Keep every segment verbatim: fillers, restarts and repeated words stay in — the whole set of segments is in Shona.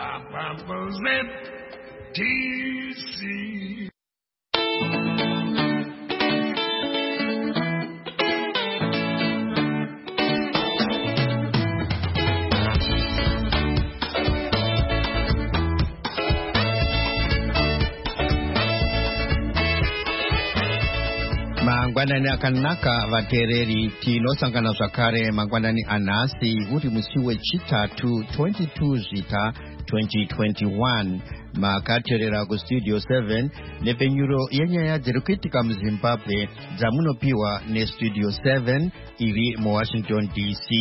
T C. Mangwanani akanaka vatereri tinosangana zvakare mangwanani anhasi uri musi wechitatu twenty-two zvita twenty twenty-one makateerera kustudio seven nepfenyuro yenyaya dziri kuitika muzimbabwe dzamunopiwa nestudio seven iri muwashington D C.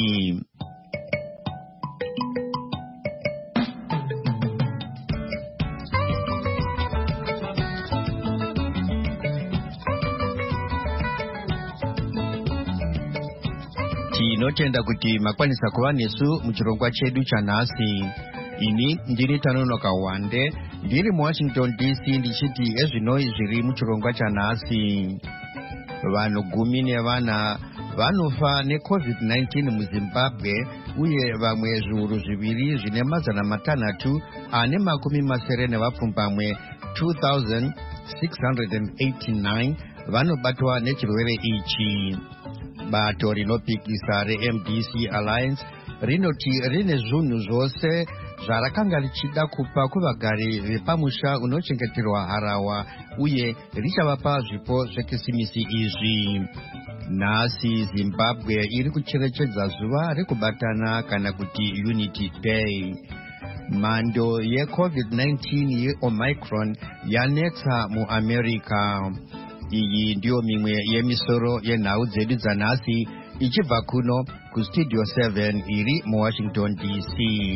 Tinotenda kuti makwanisa kuva nesu muchirongwa chedu chanhasi. Ini ndiri Tanonoka Wande ndiri muwashington D C ndichiti ezvinoi zviri muchirongwa chanhasi. Vanhu gumi nevana vanofa necovid nineteen muzimbabwe uye vamwe zviuru zviviri zvine mazana matanhatu ane makumi masere nevapfumbamwe two thousand six hundred eighty-nine vanobatwa nechirwere ichi. Bato rinopikisa reM D C Alliance rinoti rine zvinhu zvose zvarakanga richida kupa kuvagari vepamusha unochengeterwa harawa uye richavapa zvipo zvekisimisi izvi. Nhasi Zimbabwe iri kucherechedza zuva rekubatana kana kuti Unity Day. Mhando yecovid nineteen yeOmicron yanetsa muAmerica. Iyi ndiyo mimwe yemisoro yenhau dzedu dzanhasi ichibva kuno kustudio seven iri muwashington D C.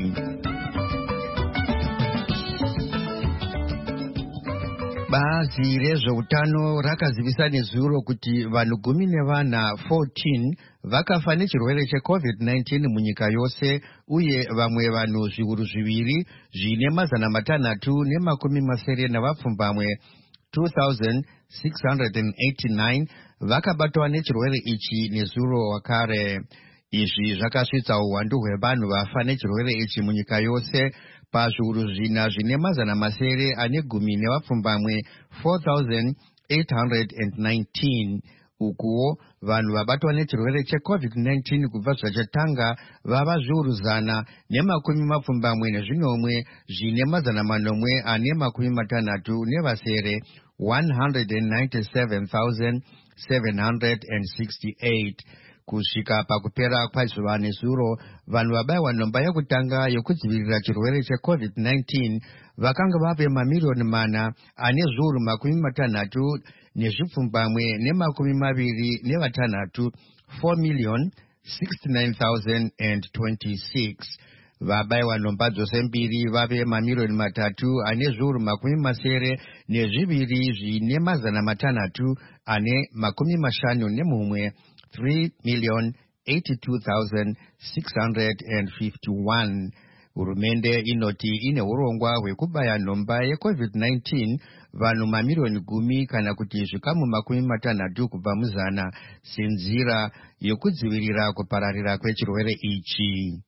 Bazi rezveutano rakazivisa nezuro kuti vanhu gumi nevana fourteen vakafa nechirwere checovid nineteen munyika yose uye vamwe vanhu zviuru zviviri zvine mazana matanhatu nemakumi masere navapfumbamwe two thousand six hundred eighty-nine vakabatwa nechirwere ichi nezuro wakare. Izvi zvakasvitsa uwandu hwevanhu vafa nechirwere ichi munyika yose pazviuru zvina zvine mazana masere ane gumi nevapfumbamwe four thousand eight hundred nineteen. Ukuwo vanhu vabatwa nechirwere checovid nineteen kubva zvachatanga vava zviuru zana nemakumi mapfumbamwe nezvinomwe zvine mazana manomwe ane makumi matanhatu nevasere one hundred ninety-seven thousand seven hundred sixty-eight. Kusvika pakupera kwazuva nezuro vanhu vabayiwa nhomba yekutanga yokudzivirira chirwere checovid nineteen vakanga vave mamiriyoni mana ane zviuru makumi matanhatu nezvipfumbamwe nemakumi maviri nevatanhatu four million sixty-nine thousand twenty-six. Vabayiwa nhomba dzose mbiri vave mamiriyoni matatu ane zviuru makumi masere nezviviri zvine mazana matanhatu ane makumi mashanu nemumwe three million eighty-two thousand six hundred fifty-one. Hurumende inoti ine urongwa hwekubaya nhomba yecovid nineteen vanhu mamiriyoni gumi kana kuti zvikamu makumi matanhatu kubva muzana senzira yokudzivirira kupararira kwechirwere ichi.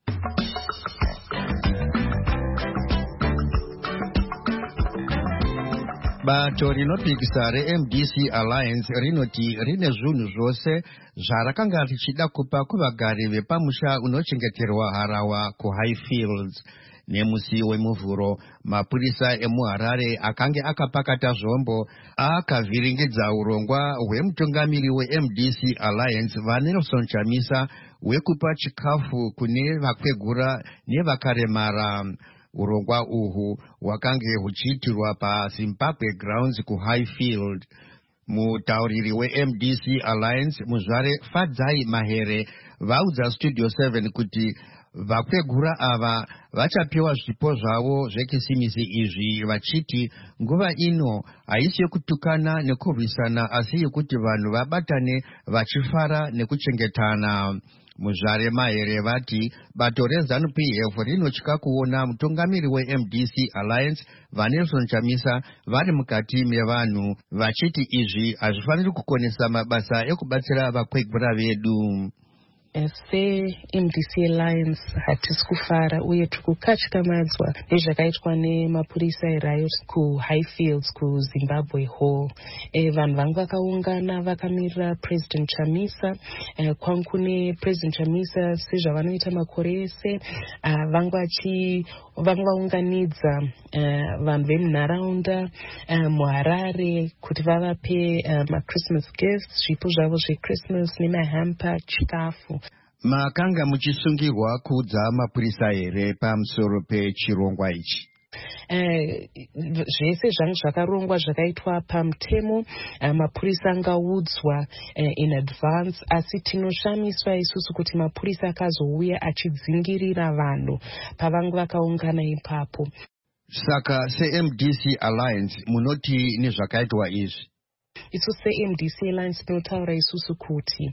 Bato rinopikisa reM D C Alliance rinoti rine zvinhu zvose zvarakanga richida kupa kuvagari vepamusha unochengeterwa harawa kuHighfields. Nemusi wemuvhuro mapurisa emuHarare akange akapakata zvombo akavhiringidza urongwa hwemutungamiri weM D C Alliance vaNelson Chamisa hwekupa chikafu kune vakwegura nevakaremara. Urongwa uhu hwakange huchiitirwa paZimbabwe Grounds kuHighfield. Mutauriri weM D C Alliance muzvare Fadzai Mahere vaudza Studio seven kuti vakwegura ava vachapiwa zvipo zvavo zvekisimisi izvi vachiti nguva ino haisi yekutukana nekurwisana asi yekuti vanhu vabatane vachifara nekuchengetana. Muzvare Mahere vati bato reZANU P F rinotya kuona mutungamiri weM D C Alliance vaNelson Chamisa vari mukati mevanhu vachiti izvi hazvifaniri kukonesa mabasa ekubatsira vakwegura vedu. se-M D C Alliance hatisi kufara uye tiri kukatyamadzwa nezvakaitwa nemapurisa eriot kuHighfields kuZimbabwe Hall. E, vanhu vangu vakaungana vakamirira President Chamisa. E, kwangu kune President Chamisa sezvavanoita makore ese. Uh, vangu vachi vangu vaunganidza uh, vanhu vemunharaunda uh, muHarare kuti vavape uh, machristmas gifts, zvipo zvavo zvechristmas nemahamper, chikafu. Makanga muchisungirwa kuudza mapurisa here pamusoro pechirongwa ichi? Uh, zvese zvangu zvakarongwa zvakaitwa pamutemo. Uh, mapurisa angaudzwa uh, in advance, asi tinoshamiswa isusu kuti mapurisa akazouya achidzingirira vanhu pavangu vakaungana ipapo. Saka se-M D C Alliance munoti nezvakaitwa izvi? Isu se-M D C Alliance tinotaura isusu kuti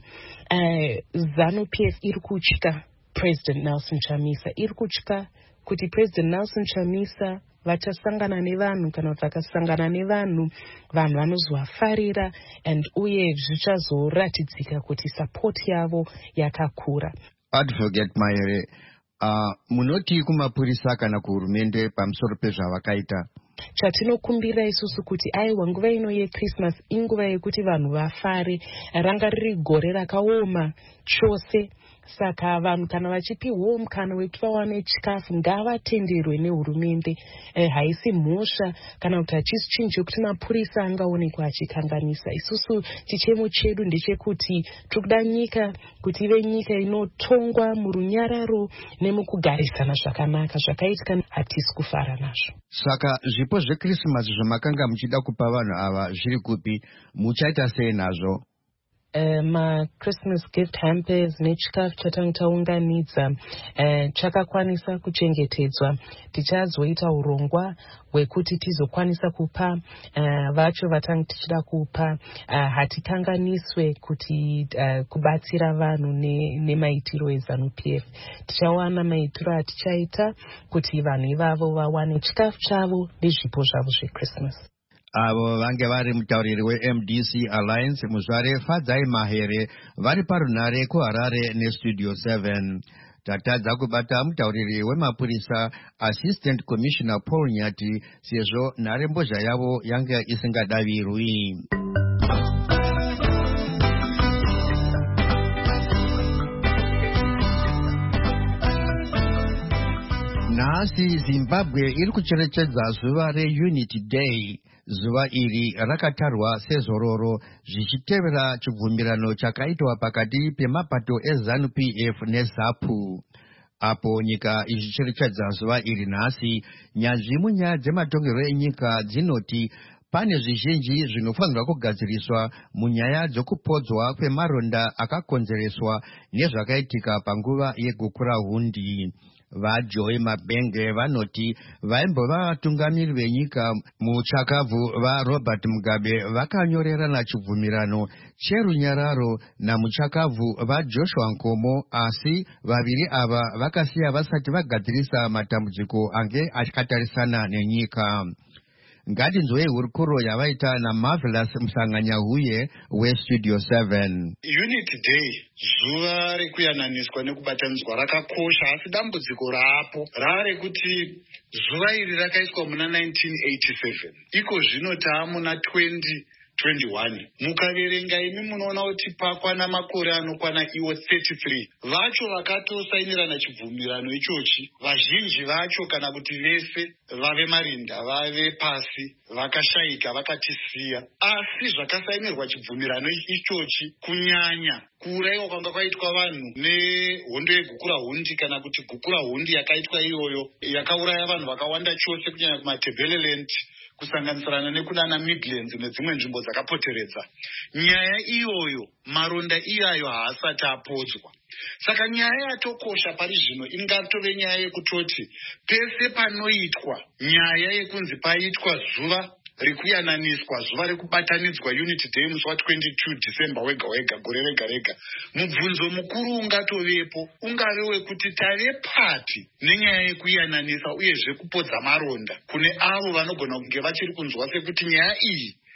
uh, ZANU P F iri kutya President Nelson Chamisa, iri kutya kuti President Nelson Chamisa vachasangana nevanhu kana kuti vakasangana nevanhu vanhu vanozovafarira and uye zvichazoratidzika kuti support yavo yakakura. Advocate Mahere, uh, munoti kumapurisa kana kuhurumende pamusoro pezvavakaita? Chatinokumbira isusu kuti aiwa nguva ino yeChristmas inguva yekuti vanhu vafare, ranga riri gore rakaoma chose. Saka vanhu kana vachipiwawo mukana wekuti vawane chikafu ngavatenderwe nehurumende. E, haisi mhosva kana kuti hachisi chinhu chekuti mapurisa angaonekwa achikanganisa. Isusu chichemo chedu ndechekuti tiri kuda nyika kuti ive nyika inotongwa murunyararo nemukugarisana zvakanaka. Zvakaitika hatisi kufara nazvo. Saka zvipo zveChristmas zvamakanga muchida kupa vanhu ava zviri kupi? Muchaita sei nazvo? Uh, ma-Christmas gift hampers nechikafu chatange taunganidza uh, chakakwanisa kuchengetedzwa. Tichazoita urongwa hwekuti tizokwanisa kupa uh, vacho vatange tichida kupa. Uh, hatikanganiswe kuti uh, kubatsira vanhu nemaitiro ne eZANU P F. Tichawana maitiro atichaita kuti vanhu ivavo vawane chikafu chavo nezvipo zvavo zveChristmas. Avo vange vari mutauriri we-M D C Alliance muzvare Fadzai Mahere vari parunhare kuHarare neStudio seven. Tatadza kubata mutauriri wemapurisa Assistant Commissioner Paul Nyati sezvo nharembozha yavo yange isingadavirwi. Nhasi Zimbabwe iri kucherechedza zuva reUnity Day. Zuva iri rakatarwa sezororo zvichitevera chibvumirano chakaitwa pakati pemapato eZANU P F neZAPU. Apo nyika ichicherechedza zuva iri nhasi, nyanzvi munyaya dzematongerwo enyika dzinoti pane zvizhinji zvinofanirwa kugadziriswa munyaya dzokupodzwa kwemaronda akakonzereswa nezvakaitika panguva yegukura hundi. VaJoy Mabenge vanoti vaimbova vatungamiri venyika muchakabvu vaRobert Mugabe vakanyorerana chibvumirano cherunyararo namuchakabvu vaJoshua Nkomo, asi vaviri ava vakasiya vasati vagadzirisa matambudziko ange achikatarisana nenyika. Ngadinzwe hurukuro yavaita naMarvelous Musanganyahuye weStudio seven. Unity Day, zuva rekuyananiswa nekubatanidzwa rakakosha, asi dambudziko raapo rarekuti zuva iri rakaiswa muna nineteen eighty-seven. Iko zvino taamuna twenty twenty-one. Mukaverenga imi munoona kuti pakwana makore anokwana iwo thirty-three. Vacho vakatosainirana chibvumirano ichochi, vazhinji vacho kana kuti vese vave marinda, vave pasi, vakashayika, vakatisiya. Asi zvakasainirwa chibvumirano ichochi, kunyanya kuuraiwa kwanga kwaitwa vanhu nehondo yegukura hundi kana kuti gukura hundi yakaitwa iyoyo yakauraya vanhu vakawanda chose kunyanya kumaTebeleland, kusanganisirana nekunana Midlands nedzimwe nzvimbo dzakapoteredza. Nyaya iyoyo, maronda iyayo haasati apodzwa. Saka nyaya yatokosha pari zvino ingatove nyaya yekutoti pese panoitwa nyaya yekunzi paitwa zuva rekuyananiswa, zuva rekubatanidzwa Unity Day musi wa-twenty-two December wega wega gore rega rega, mubvunzo mukuru ungatovepo ungave wekuti tave pati nenyaya yekuyananisa uyezve kupodza maronda kune avo vanogona kunge vachiri kunzwa sekuti nyaya iyi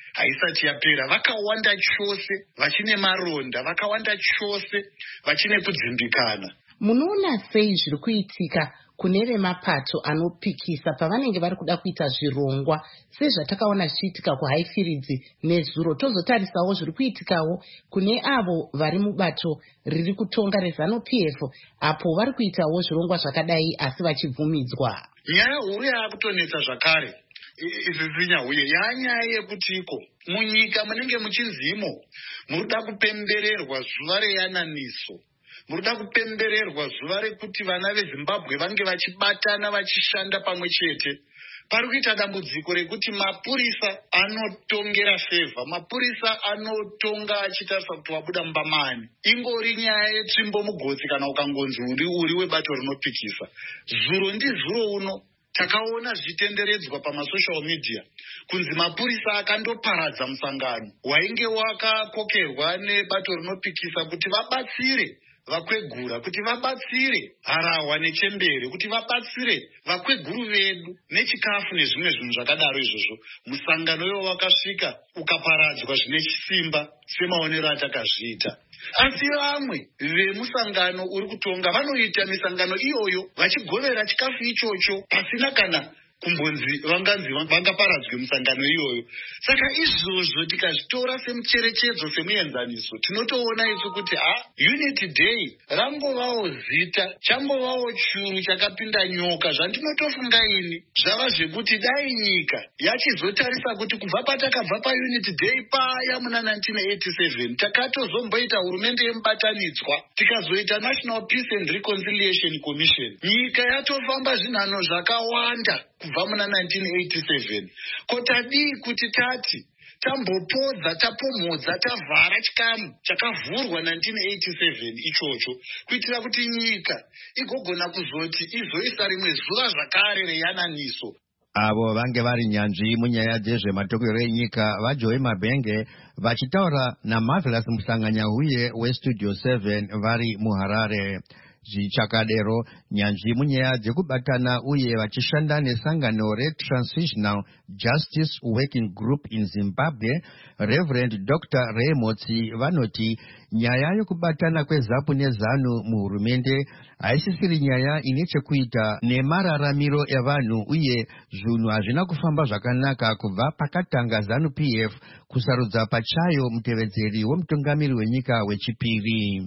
haisati yapera. Vakawanda chose vachine maronda, vakawanda chose vachine kudzimbikana. Munoona sei zviri kuitika kune vemapato anopikisa pavanenge vari kuda kuita zvirongwa sezvatakaona zvichiitika kuHighfields nezuro? Tozotarisawo zviri kuitikawo kune avo vari mubato riri kutonga reZANU P F apo vari kuitawo zvirongwa zvakadai asi vachibvumidzwa. Nyaya huru yaakutonetsa zvakare izvizinya huye yanyaya yekutiko munyika munenge muchizimo muruda kupembererwa zuva reyananiso, muruda kupembererwa zuva rekuti vana veZimbabwe vange vachibatana vachishanda pamwe chete. Pari kuita dambudziko rekuti mapurisa anotongera fevha, mapurisa anotonga achitarisa kuti wabuda mumbamani. Ingori nyaya yetsvimbo mugotsi kana ukangonzi uri uri webato rinopikisa. Zuro ndizuro uno takaona zvichitenderedzwa pamasocial media kunzi mapurisa akandoparadza musangano wainge wakakokerwa nebato rinopikisa kuti vabatsire vakwegura, kuti vabatsire harahwa nechembere, kuti vabatsire vakweguru vedu nechikafu nezvimwe zvinhu zvakadaro izvozvo. Musangano iwo wakasvika ukaparadzwa zvine chisimba semaonero atakazviita. Asi vamwe vemusangano uri kutonga vanoita misangano iyoyo vachigovera chikafu ichocho pasina kana kumbonzi vanganzi vangaparadzwe musangano iyoyo. Saka izvozvo tikazvitora semucherechedzo semuenzaniso tinotoona isu kuti ha Unity Day rangovawo zita, changovawo churu chakapinda nyoka. Zvandinotofunga ini zvava zvekuti dai nyika yachizotarisa kuti kubva patakabva paUnity Day paya muna nineteen eighty-seven takatozomboita hurumende yemubatanidzwa, tikazoita National Peace and Reconciliation Commission, nyika yatofamba zvinhano zvakawanda kubva muna nineteen eighty-seven. Kotadii kuti tati tambopodza tapomhodza tavhara chikamu chakavhurwa nineteen eighty-seven ichocho kuitira kuti nyika igogona kuzoti izoisa rimwe zuva zvakare reyananiso. Avo vange vari nyanzvi munyaya dzezvematokerero enyika vaJoe Mabhenge vachitaura naMarvelous Musanganyahuye weStudio seven vari muHarare. Zvichakadero nyanzvi munyaya dzekubatana uye vachishanda nesangano reTransitional Justice Working Group in Zimbabwe, Reverend Doctor Ray Motsi vanoti nyaya yokubatana kweZAPU neZANU muhurumende haisisiri nyaya ine chekuita nemararamiro evanhu uye zvinhu hazvina kufamba zvakanaka kubva pakatanga ZANU P F kusarudza pachayo mutevedzeri wemutungamiri wenyika wechipiri.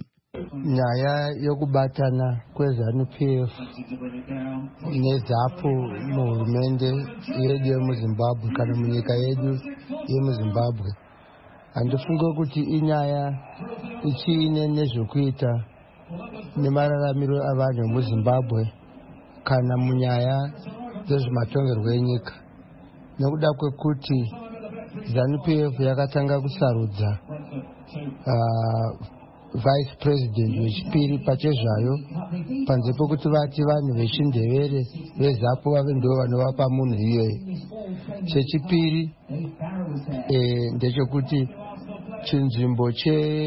Nyaya yokubatana kweZANU P F neZAPU muhurumende yedu yemuZimbabwe kana munyika yedu yemuZimbabwe handifunge kuti inyaya ichiine nezvekuita nemararamiro avanhu vemuZimbabwe kana munyaya dzezvematongerwo enyika, nekuda kwekuti ZANU P F yakatanga kusarudza uh, Vice President wechipiri pachezvayo panze pokuti vati vanhu vechindevere veZAPU vave ndo vanovapa munhu iyoyo. Chechipiri e, ndechekuti chinzvimbo che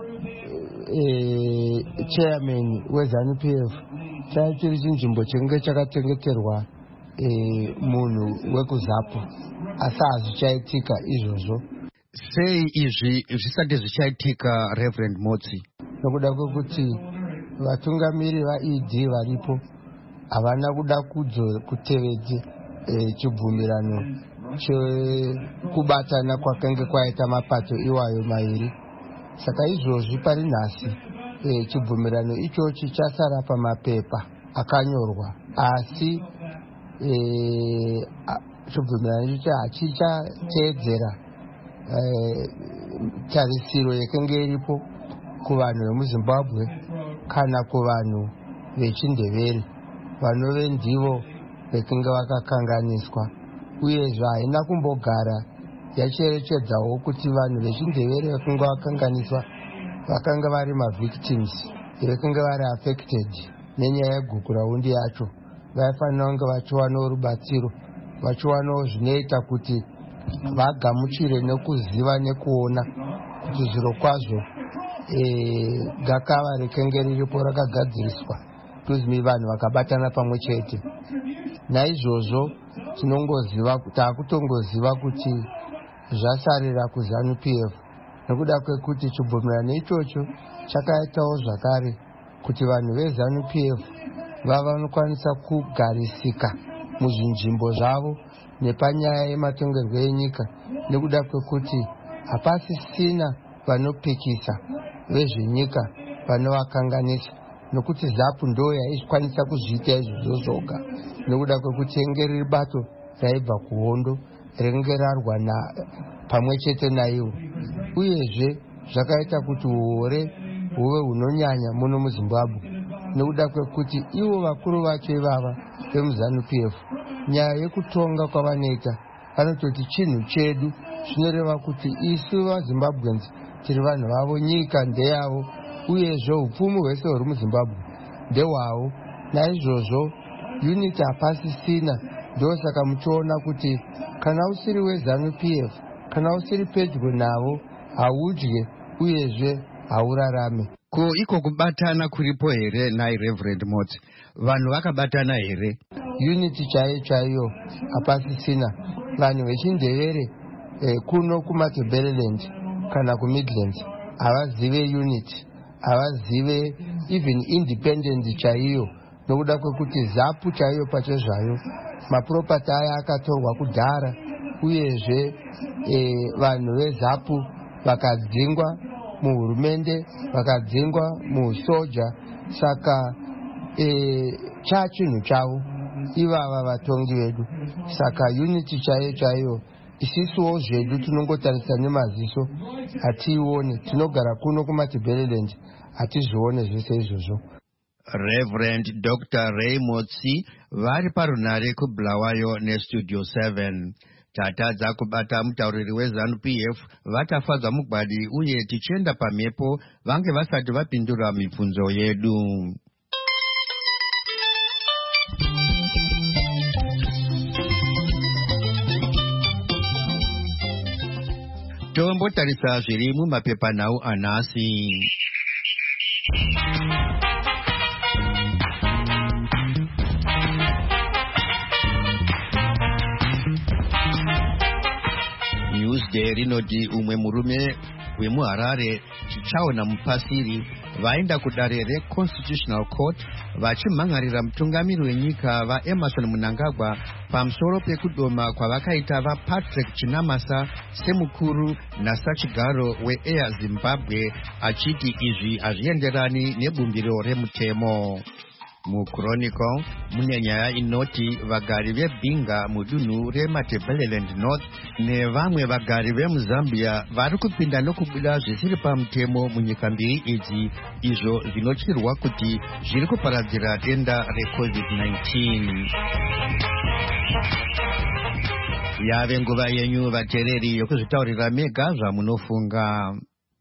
e, chairman weZANU P F chaiva chiri chinzvimbo chinge chakatengeterwa e, munhu wekuZAPU asi hazvichaitika izvozvo. Sei izvi zvisati zvichaitika Reverend Motsi? Nokuda kwekuti vatungamiri vaE D varipo havana kuda kutevedza e, chibvumirano chekubatana kwakanga kwaita mapato iwayo mairi. Saka izvozvi pari nhasi e, chibvumirano ichochi chasara pamapepa akanyorwa asi e, chibvumirano ichochi hachichateedzera Eh, tarisiro yakanga iripo kuvanhu vemuZimbabwe kana kuvanhu vechindevere vanove ndivo vakanga vakakanganiswa, uyezve haina kumbogara yacherechedzawo kuti vanhu vechindevere vakanga vakanganiswa vakanga vari mavictims, vakanga vari affected nenyaya yeguku raundi yacho. Vaifanira kunge vachiwanawo rubatsiro, vachiwanawo zvinoita kuti vagamuchire nekuziva nekuona kuti zviro kwazvo e, gakava rekenge riripo rakagadziriswa tuzimi vanhu vakabatana pamwe chete. Naizvozvo tinongoziva takutongoziva kuti zvasarira kuzanu P F nekuda kwekuti chibvumirano ichocho chakaitawo zvakare kuti vanhu vezanu P F vava vanokwanisa kugarisika muzvinzvimbo zvavo nepanyaya yematongerwo enyika nekuda kwekuti hapasisina vanopikisa vezvenyika vanovakanganisa nokuti ZAPU ndo yaikwanisa kuzviita izvozvo zvoga nekuda kwekuti enge riri bato raibva kuhondo ringe rarwa na pamwe chete naivo uyezve zvakaita kuti uore huve hunonyanya muno muZimbabwe nekuda kwekuti ivo vakuru vacho ivava vemuzanu P F nyaya yekutonga kwavanoita vanototi chinhu chedu zvinoreva kuti isu vaZimbabweans tiri vanhu vavo, nyika ndeyavo uyezve upfumi hwese huri muZimbabwe ndehwavo. Naizvozvo unity hapasisina, ndosaka muchiona kuti kana usiri wezanu P F kana usiri pedyo navo haudye uyezve haurarame. Ko iko kubatana kuripo here nai Reverend Motsi? Vanhu vakabatana here? Unity chaiyo chaiyo hapasisina. Vanhu vechindevere eh, kuno kuMatabeleland kana kuMidlands havazive unity, havazive even independent chaiyo nokuda kwekuti ZAPU chaiyo pacho zvayo mapropati aya akatorwa kudhara uyezve eh, vanhu veZAPU vakadzingwa muhurumende vakadzingwa musoja, saka e, chachinhu chavo ivava vatongi vedu. Saka unity chaiyo chaiyo isisuwo zvedu tinongotarisa nemaziso hatiione, tinogara kuno kuMatabeleland hatizvione zvese izvozvo. Reverend Doctor Ray Motsi vari parunare kuBulawayo neStudio seven. Tatadza kubata mutauriri wezanu P F vatafadzwa mugwadi uye tichienda pamhepo vange vasati vapindura mibvunzo yedu. Tombotarisa zviri mumapepanhau anhasi. Newsday rinoti umwe murume wemuHarare Chichaona Mupasiri vaenda kudare reConstitutional Court vachimhangarira mutungamiri wenyika vaEmerson Mnangagwa pamusoro pekudoma kwavakaita vaPatrick Chinamasa semukuru nasachigaro weAir Zimbabwe, achiti izvi hazvienderani nebumbiro remutemo. MuChronicle mune nyaya inoti vagari veBinga mudunhu reMatabeleland North nevamwe vagari vemuZambia vari kupinda nokubuda zvisiri pamutemo munyika mbiri idzi, izvo zvinotyirwa kuti zviri kuparadzira denda reCovid nineteen. Yave nguva yenyu vateereri yokuzvitaurira mega zvamunofunga.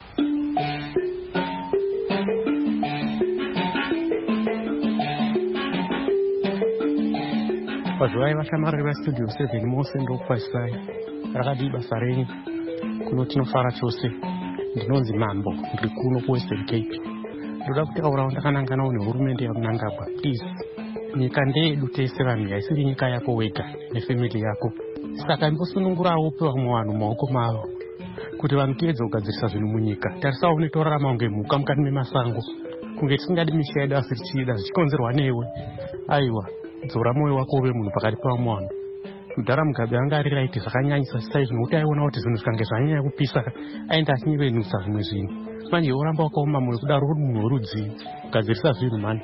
Pazvai vashamari vaStudio seven mose ndokukwazisai rakadii basa renyu kuno tinofara chose. Ndinonzi Mambo, ndiri kuno kuWestern Cape. Ndoda kutaurawo ndakananganawo nehurumende yaMnangagwa. Please, nyika ndeyedu tese vanhu, haisiri nyika yako wega nefamily yako. Saka imbosunungurawo pe vamwe vanhu mumaoko mavo kuti vanhu tiedze kugadzirisa zvinhu munyika. Tarisawo netorarama kunge mhuka mukati memasango, kunge tisingadi misha yedu asi tichida zvichikonzerwa newe. Aiwa, dzora mwoyo wako uve munhu pakati pavamwe vanhu. Mudhara Mugabe anga ari raiti zvakanyanyisa saizvo nokuti aiona kuti zvinhu zvikange zvanyanya kupisa aenda achinyevenusa zvimwe zvinhu. Manje oramba wakaoma mwoyo kudaro uri munhu werudzi kugadzirisa zvinhu mani.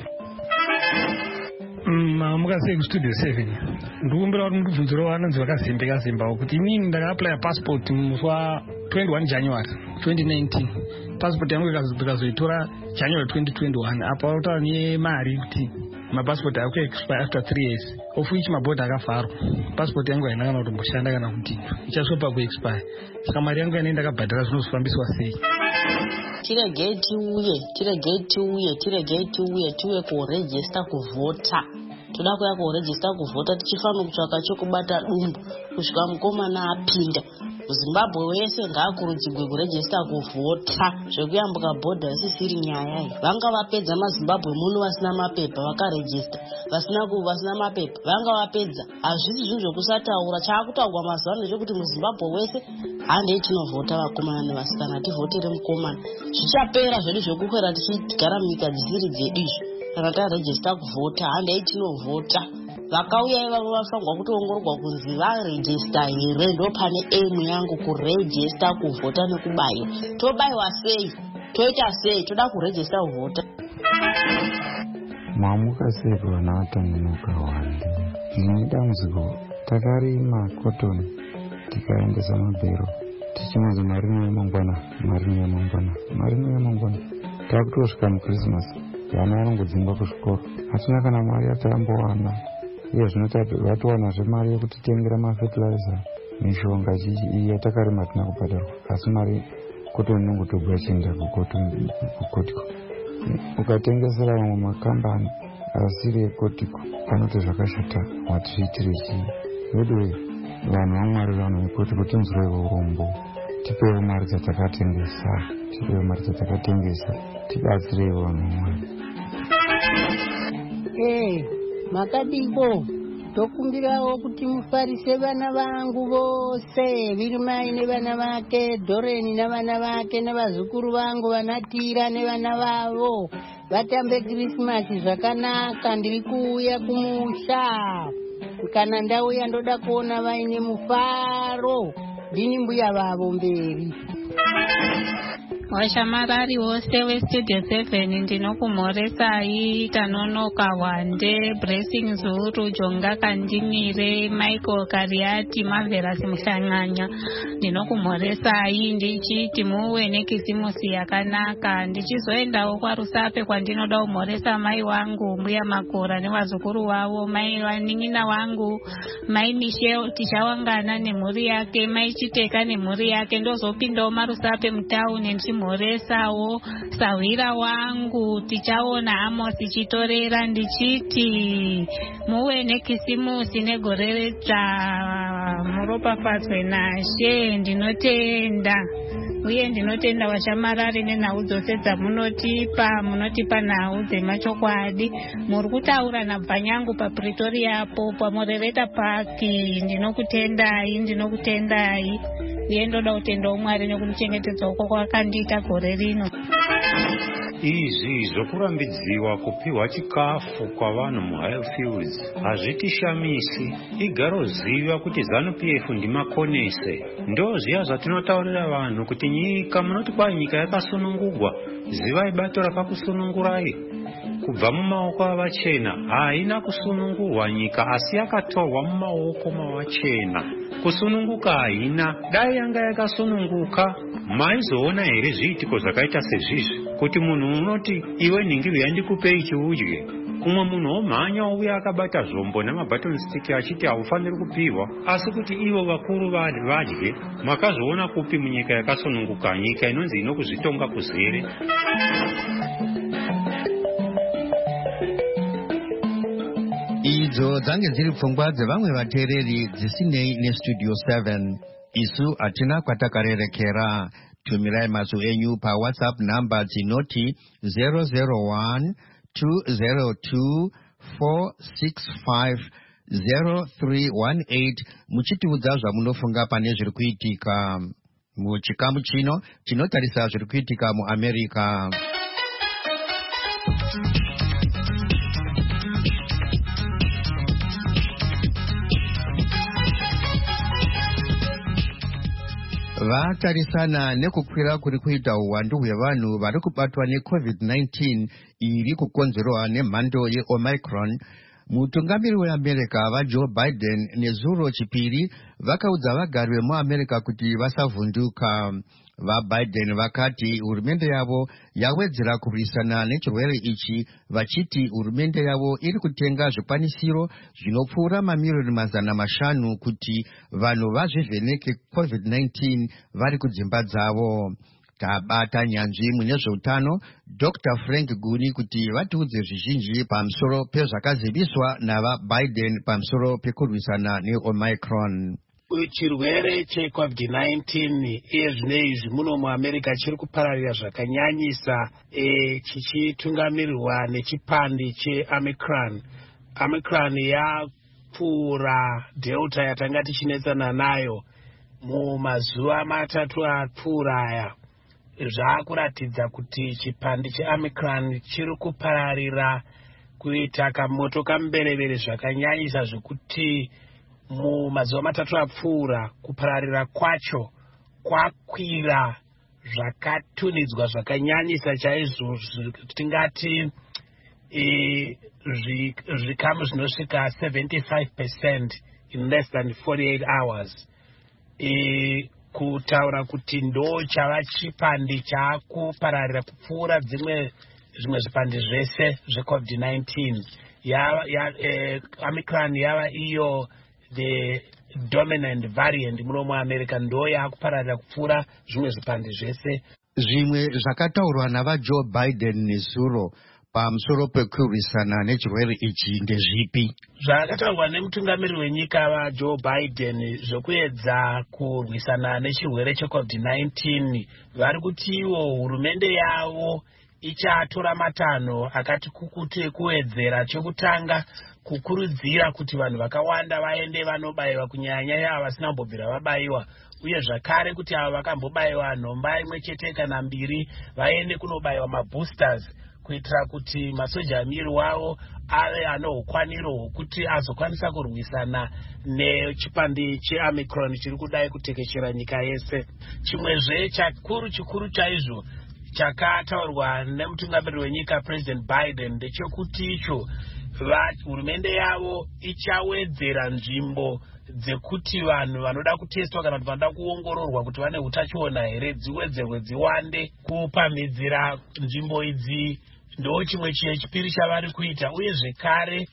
Mukasei kuStudio seven ndikumbira kuti mundibvunzire vanonzi vakazembeka zembawo kuti inini ndakaaplya passport musi wa twenty-one January twenty nineteen. Passport yangu ikazoitora January twenty twenty-one. Apa utaura nemari kuti mapassport aku expire after three years, of which mabhodha akavharwa. Passport yangu haina kana kutomboshanda kana kuti ichasvopa kuexpire. Saka mari yangu yanei ndakabhadhara zvinozofambiswa sei? Tiregei tiuye, tiregei tiuye, tiregei tiuye tiuye kuregista kuvhota. toda kuya kuregista kuvhota tichifanira kutsvaka chokubata dumbu kusvika mukomana apinda. Zimbabwe wese ngaakurudzirwe kuregista kuvhota. Zvekuyambuka bhodha isisiri nyaya iyi. Vanga vapedza maZimbabwe muno vasina mapepa vakaregista, vasina ku vasina mapepa vanga vapedza. Hazvisi zvinhu zvekusataura, chaakutaurwa mazuva ano ndechekuti muZimbabwe wese handei tinovhota vakomana nevasikana, tivhotere mukomana. Zvichapera zvedu zvekukwera tichigara munyika dzisiri dzedu izvi. Kana taregista kuvhota handei tinovhota. Vakauya ivavo vafanirwa kutoongororwa kunzi varegista here. Ndo pane emu yangu kuregista kuvhota nekubayiwa. Tobayiwa sei? Toita sei? Toda kuregista kuvhota. Mwamuka sei vana vatangunuka wande. Ndinodambudziko takarima kotoni tikaendesa mabhero tichimwaza marino emangwana marino emangwana marino emangwana takutosvika mukrisimasi vana vanongodzingwa kuzvikoro. Hatina kana mari yatakambowana. Iyo zvinoita vatowanazve mari yekutitengera mafertilizer mishonga iyi yatakarima tina kubhadharwa, asi mari kotoni inongotobva chienda kukotiko. Ukatengesera vamwe makambani asiri ekotiko panoti zvakashata watiitire chii. Wedwe vanhu vamwari vanhu vekotiko tinzwirewo urombo, tipewo mari dzatakatengesa, tipewo mari dzatakatengesa, tibatsirewo vanhu vamwari. Hey. Makadiko tokumbirawo kuti mufarise vana vangu vose, Virimai nevana vake, Doreni nevana vake, nevazukuru vangu vanatira nevana vavo vatambe Krismasi zvakanaka. Ndiri kuuya kumusha, kana ndauya ndoda kuona vaine mufaro, ndini mbuya vavo mberi. Washamarari wose westudio seven ndinokumhoresai. Tanonoka Wande, Blessing Zuru, Jonga Kandimire, Michael Kariati, Marvelous Mushanganya. Ndinokumhoresai ndichiti muwe nekisimusi yakanaka. Ndichizoendawo kwaRusape kwandinoda kumhoresa mai wangu mbuya Makora nevazukuru wavo, mai vanin'ina wangu, mai Michelle tichawangana nemhuri yake, mai Chiteka nemhuri yake. Ndozopindawo maRusape mutauni ndichimhoresawo Sawira wangu, tichaona Amosi Chitorera. Ndichiti muwe nekisimusi negore retsva, muropafadzwe naShe. Ndinotenda uye ndinotenda Washamarari nenhau dzose dzamunotipa, munotipa nhau dzemachokwadi. Muri kutaura naBvanyangu paPretoria po paMorereta Park. Ndinokutendai, ndinokutendai uye ndoda kutendawo Mwari nekunichengetedza uko kwakandiita gore rino. Izvi zvokurambidziwa kupiwa chikafu kwavanhu muHighfields hazvitishamisi. Igaro ziva kuti ZANU-P F ndimakonese. Ndo zviya zvatinotaurira vanhu kuti nyika munoti kwa nyika yakasunungurwa, zivai bato rakakusunungurai. Kubva mumaoko avachena haina kusunungurwa nyika, asi yakatorwa mumaoko mavachena. Kusununguka haina. Dai yanga yakasununguka maizoona here zviitiko zvakaita sezvizvi, kuti munhu unoti iwe nhingiru yandikupei chiudye, umwe munhu omhanya uya akabata zvombo namabhatton stick achiti haufaniri kupiwa, asi kuti ivo vakuru vadye. Makazoona kupi munyika yakasununguka, nyika inonzi inokuzvitonga kuzere? Idzo dzange dziri pfungwa dzevamwe vateereri dzisinei nestudio seven. Isu hatina kwatakarerekera. Tumirai mazwi enyu paWhatsApp namba dzinoti zero zero one two zero two four six five zero three one eight muchitiudza zvamunofunga pane zviri kuitika muchikamu chino. Tinotarisa zviri kuitika muAmerica. Vatarisana nekukwira kuri kuita uwandu hwevanhu vari kubatwa neCovid nineteen iri kukonzerwa nemhando yeOmicron. Mutungamiri weAmerica vaJoe Biden nezuro chipiri vakaudza vagari vemuAmerica kuti vasavhunduka. VaBiden vakati hurumende yavo yawedzera kurwisana nechirwere ichi, vachiti hurumende yavo iri kutenga zvikwanisiro zvinopfuura mamiliyoni mazana mashanu kuti vanhu vazvivheneke COVID nineteen vari kudzimba dzavo. tabata nyanzvi mune zveutano Doctor Frank Guni kuti vatiudze zvizhinji pamusoro pezvakaziviswa navaBiden pamusoro pekurwisana neOmicron. Chirwere checovid nineteen iye zvine izvi muno muAmerica chiri kupararira zvakanyanyisa e, chichitungamirirwa nechipandi cheOmicron. Omicron yapfuura Delta yatanga tichinetsana nayo mumazuva matatu apfuura aya. Zvaakuratidza kuti chipandi cheOmicron chiri kupararira kuita kamoto kamberevere zvakanyanyisa zvekuti mumazuva matatu apfuura kupararira kwacho kwakwira zvakatunidzwa zvakanyanyisa chaizvo, tingati e, zvikamu zvinosvika seventy-five percent in less than forty-eight hours. E, kutaura kuti ndo chava chipandi chakupararira kupfuura dzimwe zvimwe zvipandi zvese zvecovid nineteen. Ya, ya, e, Omicron yava iyo the dominant variant muno muAmerica, ndo yakupararira kupfuura zvimwe zvipandi zvese. Zvimwe zvakataurwa navaJoe Biden nezuro pamusoro pekurwisana nechirwere ichi ndezvipi? Zvakataurwa nemutungamiriri wenyika vaJoe Biden zvokuedza kurwisana nechirwere checovid nineteen, vari kutiwo hurumende yavo ichatora matanho akati kukutu ekuwedzera. Chekutanga kukurudzira kuti vanhu vakawanda vaende vanobayiwa, kunyanya ava vasina kumbobvira vabayiwa, uye zvakare kuti ava vakambobayiwa nhomba imwe chete kana mbiri vaende kunobayiwa maboosters, kuitira kuti masoja emiri wavo ave ano ukwaniro hwokuti azokwanisa kurwisana nechipandi cheOmicron chiri kudai kutekeshera nyika yese. Chimwezve chakuru chikuru chaizvo chakataurwa nemutungamiriri wenyika President Biden ndechekuti icho hurumende yavo ichawedzera nzvimbo dzekuti vanhu vanoda kutestwa kana kuti vanoda kuongororwa kuti vane utachiona here dziwedzerwe dziwande. Kupamhidzira nzvimbo idzi ndo chimwe chechipiri chavari kuita, uye zvekare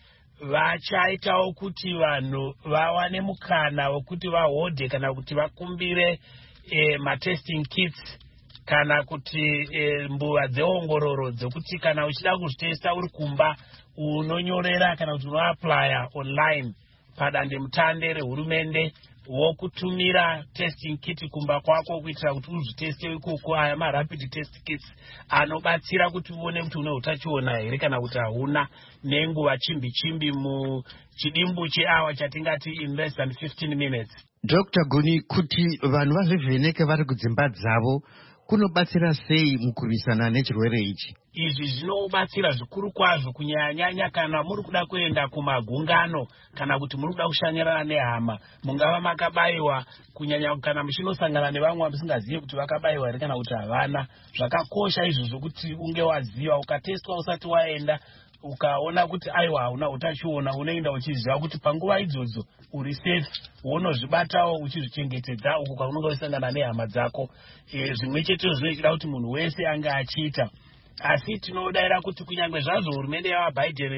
vachaitawo kuti vanhu vawane mukana wekuti vahodhe kana kuti vakumbire e, matesting kits kana kuti e, mbuva dzeongororo dzekuti kana uchida kuzvitesta uri kumba unonyorera kana kuti unoaplya online padande mutande rehurumende wokutumira testing kit kumba kwako kuitira kuti uzviteste ikoko. Aya marapid test kits anobatsira kuti uone kuti une utachiona here kana kuti hauna nenguva chimbi chimbi muchidimbu cheawa chatingati in less than fifteen minutes. Doctor Guni, kuti vanhu vazvivheneke vari kudzimba dzavo kunobatsira sei mukurwisana nechirwere ichi? Izvi zvinobatsira zvikuru kwazvo kunyanya kana muri kuda kuenda kumagungano kana kuti muri kuda kushanyarana nehama, mungava makabayiwa, kunyanya kana muchinosangana nevamwe vamusingazivi kuti vakabayiwa here kana kuti havana. Zvakakosha izvo zvokuti unge waziva, ukatestwa usati waenda ukaona kuti aiwa hauna utachiona, unoenda uchiziva kuti panguva idzodzo uri safe, wonozvibatawo uchizvichengetedza uko kwaunenge usangana nehama dzako. E, zvimwe chete zvinochida kuti munhu wese ange achiita. Asi tinodayira kuti kunyange zvazvo hurumende yavaBiden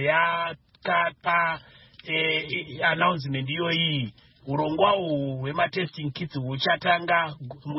yakapa e, e, announcement iyo iyi, urongwa uhu hwematesting kits huchatanga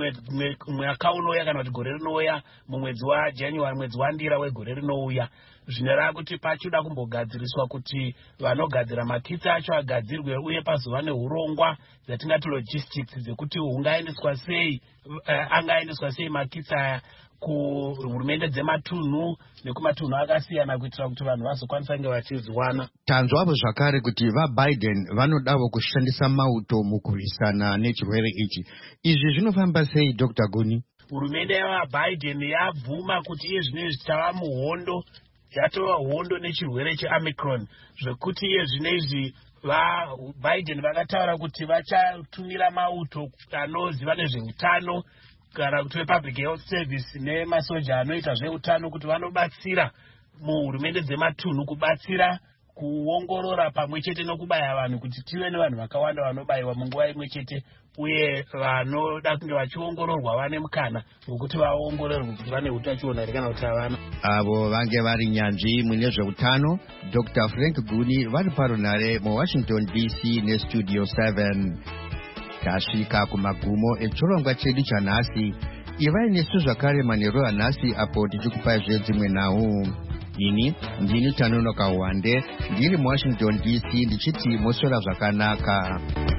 mwaka unouya kana kuti gore rinouya mumwedzi waJanuary, mwedzi wandira wegore rinouya. Zvinoreva kuti pachoda kumbogadziriswa kuti vanogadzira makits acho agadzirwe, uye pazova neurongwa dzatingati logistics dzekuti hungaendeswa sei, uh, angaendeswa sei makits aya kuhurumende dzematunhu nekumatunhu akasiyana kuitira kuti vanhu vazokwanisa kunge vachiziwana. Tanzwavo zvakare kuti vaBiden vanodavo kushandisa mauto mukurwisana nechirwere ichi. Izvi zvinofamba sei Doctor Guni? Hurumende yavaBiden yabvuma kuti iye zvinezvi chava muhondo, yatova hondo nechirwere cheOmicron, zvekuti iye zvinezvi vaBiden vakataura kuti vachatumira mauto anoziva nezveutano kana kuti wepublic health service nemasoja anoita zveutano kuti vanobatsira muhurumende dzematunhu kubatsira kuongorora pamwe chete nokubaya vanhu kuti tive nevanhu vakawanda vanobayiwa munguva imwe chete, uye vanoda kunge vachiongororwa vane mukana wokuti vaongororwe kuti vane utachiona here kana kuti havana. Avo vange vari nyanzvi mune zveutano Doctor Frank Guni vari parunhare muWashington D C nestudio seven. Tasvika kumagumo echirongwa chedu chanhasi. ivai nesu zvakare manheru anhasi apo tichikupai zvedzimwe nhau. Ini ndini Tanonoka Wande ndiri muWashington D C ndichiti moswera zvakanaka.